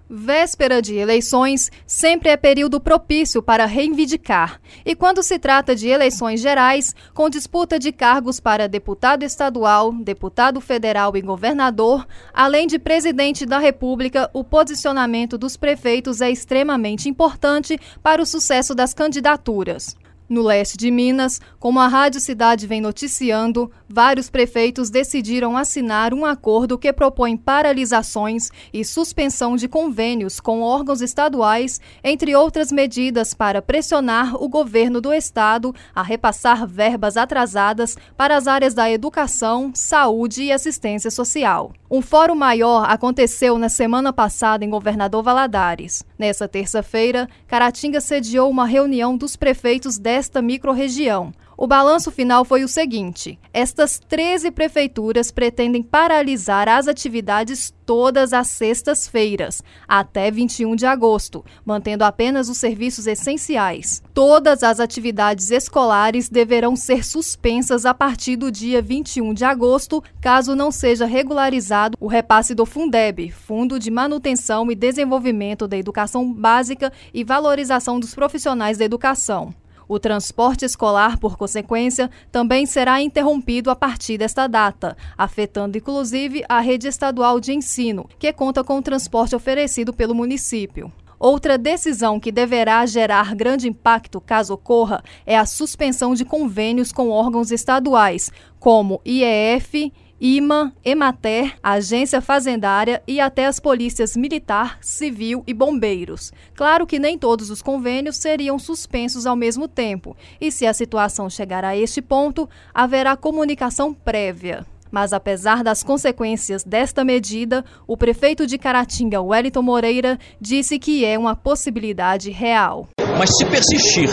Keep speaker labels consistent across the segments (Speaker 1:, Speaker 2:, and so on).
Speaker 1: Véspera de eleições sempre é período propício para reivindicar. E quando se trata de eleições gerais, com disputa de cargos para deputado estadual, deputado federal e governador, além de presidente da República, o posicionamento dos prefeitos é extremamente importante para o sucesso das candidaturas. No leste de Minas, como a Rádio Cidade vem noticiando, vários prefeitos decidiram assinar um acordo que propõe paralisações e suspensão de convênios com órgãos estaduais, entre outras medidas para pressionar o governo do estado a repassar verbas atrasadas para as áreas da educação, saúde e assistência social. Um fórum maior aconteceu na semana passada em Governador Valadares. Nessa terça-feira, Caratinga sediou uma reunião dos prefeitos desta microrregião. O balanço final foi o seguinte: estas 13 prefeituras pretendem paralisar as atividades todas as sextas-feiras, até 21 de agosto, mantendo apenas os serviços essenciais. Todas as atividades escolares deverão ser suspensas a partir do dia 21 de agosto, caso não seja regularizado o repasse do Fundeb, Fundo de Manutenção e Desenvolvimento da Educação Básica e Valorização dos Profissionais da Educação. O transporte escolar, por consequência, também será interrompido a partir desta data, afetando inclusive a rede estadual de ensino, que conta com o transporte oferecido pelo município. Outra decisão que deverá gerar grande impacto caso ocorra é a suspensão de convênios com órgãos estaduais, como IEF, IMA, Emater, Agência Fazendária e até as polícias militar, civil e bombeiros. Claro que nem todos os convênios seriam suspensos ao mesmo tempo, e se a situação chegar a este ponto, haverá comunicação prévia. Mas apesar das consequências desta medida, o prefeito de Caratinga, Wellington Moreira, disse que é uma possibilidade real.
Speaker 2: Mas se persistir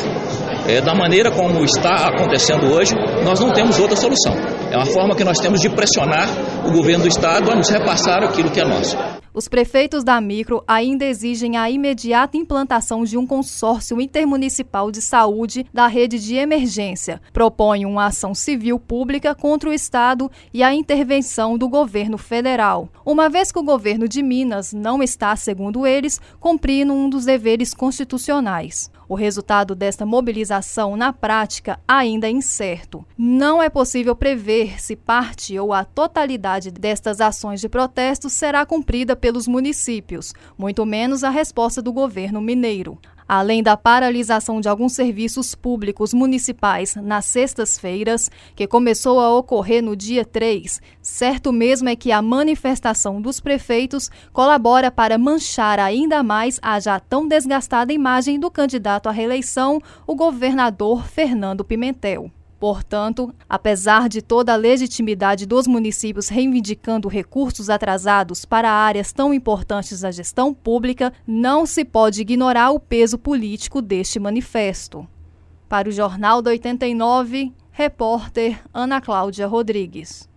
Speaker 2: da maneira como está acontecendo hoje, nós não temos outra solução. É uma forma que nós temos de pressionar o governo do estado a nos repassar aquilo que é nosso.
Speaker 1: Os prefeitos da micro ainda exigem a imediata implantação de um consórcio intermunicipal de saúde da rede de emergência. Propõem uma ação civil pública contra o estado e a intervenção do governo federal, uma vez que o governo de Minas não está, segundo eles, cumprindo um dos deveres constitucionais. O resultado desta mobilização, na prática, ainda é incerto. Não é possível prever se parte ou a totalidade destas ações de protesto será cumprida pelos municípios, muito menos a resposta do governo mineiro. Além da paralisação de alguns serviços públicos municipais nas sextas-feiras, que começou a ocorrer no dia 3, certo mesmo é que a manifestação dos prefeitos colabora para manchar ainda mais a já tão desgastada imagem do candidato à reeleição, o governador Fernando Pimentel. Portanto, apesar de toda a legitimidade dos municípios reivindicando recursos atrasados para áreas tão importantes da gestão pública, não se pode ignorar o peso político deste manifesto. Para o Jornal da 89, repórter Ana Cláudia Rodrigues.